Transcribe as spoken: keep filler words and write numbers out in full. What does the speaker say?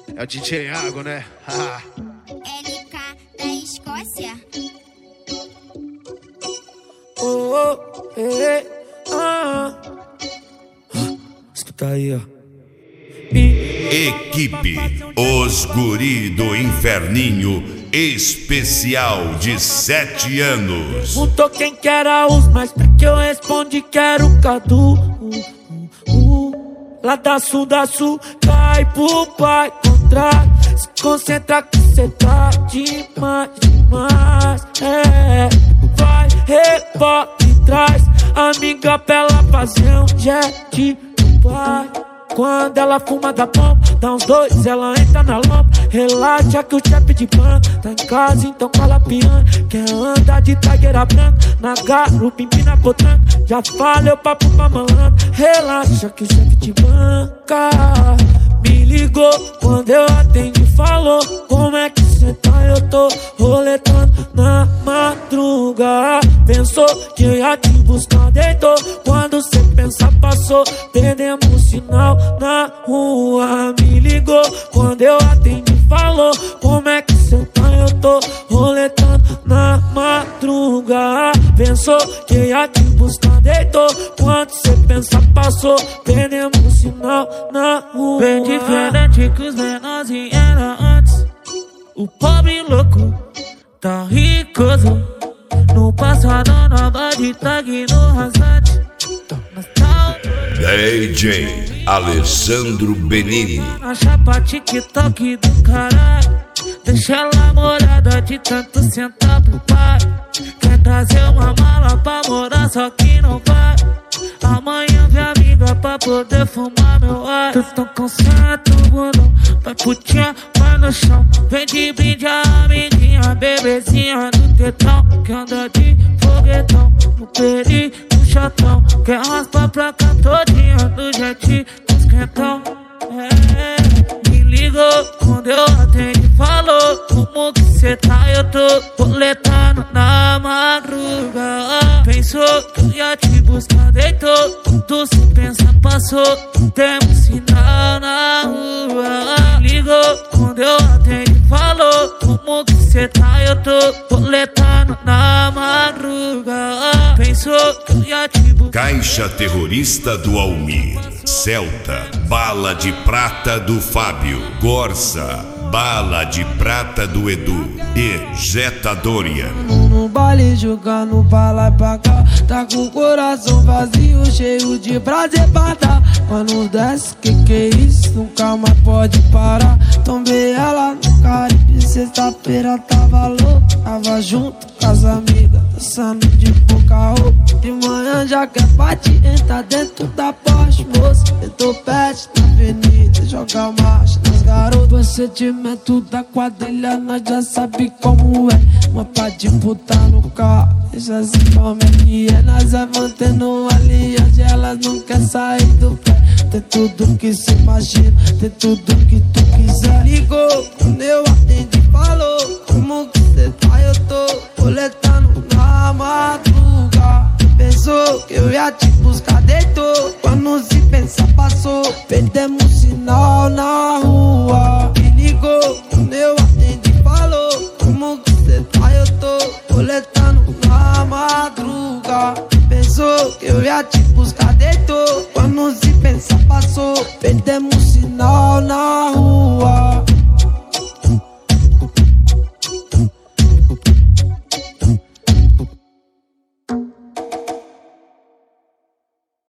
É o D J Iago, né? Ah. L K da Escócia. Oh, oh, hey, ah. Escuta aí, ó. Equipe Os Guri do Inferninho, especial de sete anos. Perguntou quem que era os mais, pra que eu respondi que era o Cadu. uh, uh, uh. Lá da sul, da sul, cai pro pai contrário. Se concentra que cê tá demais, demais. É, vai, rebola e traz amiga pra ela fazer um jet pro pai. Quando ela fuma da pompa, dá uns dois, ela entra na lomba. Relaxa que o chefe de banco tá em casa, então cola piranha. Quer andar de tagueira branca, na garupa, empina potranca. Já falei o papo pra malandro. Relaxa que o chefe de banca me ligou quando eu atendi, falou: como é que cê tá? Eu tô roletando na madruga. Pensou que eu ia te buscar, deitou. Quando cê pensa, passou. Perdemos sinal na rua. Me ligou quando eu atendi, falou: como é que cê tá? Eu tô roletando na madruga. Pensou que eu ia te buscar, deitou. Quando cê pensa, passou. Perdemos sinal na rua. Bem diferente que os menorzinhos eram antes. O pobre louco tá ricoso. No passado na body tag no rasante. D J Alessandro Benini. Na chapa TikTok do caralho. Deixa ela molhada de tanto sentar pro pai. Quer trazer uma mala pra morar, só que não vai. Amanhã vem amiga pra poder fumar meu ar. Tu tão concentrado, bundão. Vai putinha, vai no chão. Vem de brinde a amiguinha, bebezinha do tetão. Que anda de foguetão, no peri, no chatão. Quer raspar pra cá todinha, do jet, com esquentão. É, me ligou quando eu atendi, falou: como que cê tá? Eu tô roletando na madruga. Pensou que eu ia te buscar, deitou. Tu se pensa, passou. Temos sinal na rua. Me ligou quando eu atendi, falou: como que cê tá? Eu tô roletando na madruga. Pensou que eu ia te buscar. Caixa Terrorista do Almir, Celta, Bala de Prata do Fábio, Corsa, Bala de Prata do Edu e Jetta Dorian. No baile jogando pra lá e pra cá, tá com o coração vazio, cheio de prazer pra dar. Quando desce, que que é isso? Nunca mais pode parar. Tombei ela no Caribe, sexta-feira tava louco. Tava junto com as amigas, dançando de pouca roupa. De manhã já quer partir, entra dentro da Porsche, moça. Eu tô perto na avenida, joga marcha nas garotas. Procedimento da quadrilha, nós já sabe como é. Uma pá de puta no carro, deixa assim como é que é. Nós é mantendo uma aliança, elas não quer sair do pé. Tem tudo que se imagina, tem tudo que tu quiser. Ligou quando eu atendi, falou: como que cê tá? Eu tô roletando na madruga. Pensou que eu ia te buscar, deitou. Quando se pensa, passou. Perdemos sinal na rua. Me ligou quando eu atendi, falou: como que cê tá? Eu tô roletando na madruga. Pensou que eu ia te buscar, deitou. Quando se pensa, passou. Perdemos sinal na rua.